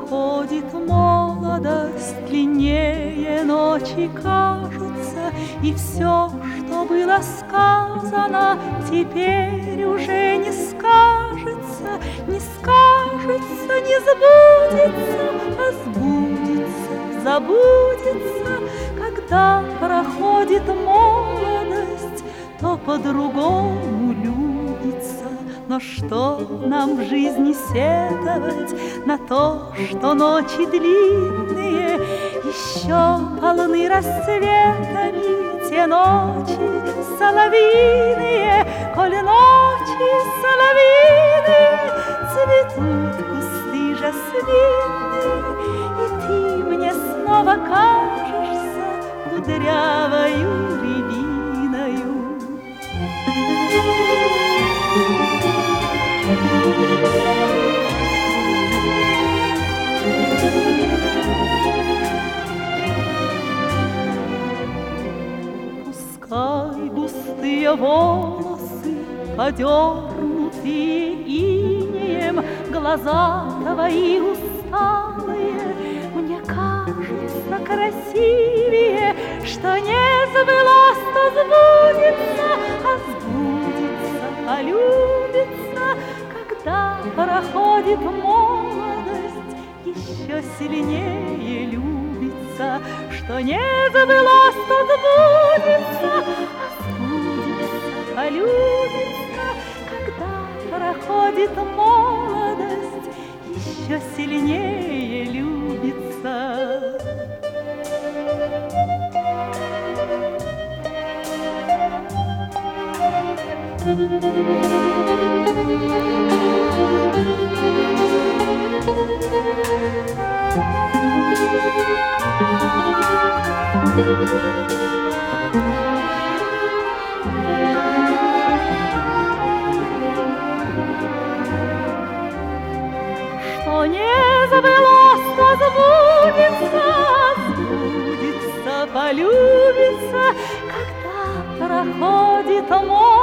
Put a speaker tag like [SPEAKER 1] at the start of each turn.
[SPEAKER 1] проходит молодость, длиннее ночи кажутся, и все, что было сказано, теперь уже не скажется, не скажется, не сбудется, а сбудется, забудется. Когда проходит молодость, то по-другому любится. Но что нам в жизни сетовать на то, что ночи длинные еще полны рассветами, те ночи соловьиные, коль ночи соловьиные, цветут кусты жасминные, и ты мне снова кажешься кудрявою рябиною. Пускай густые волосы, подернутые инеем, глаза твои усталые мне кажутся красивее, что не сбылось, то сбудется, а сбудется, полюбится. Когда проходит молодость, еще сильнее любится, что не сбылось, то сбудется, а сбудется, полюбится. Когда проходит молодость, еще сильнее любится. Что не сбылось, то сбудется, сбудется, полюбится. Когда проходит молодость,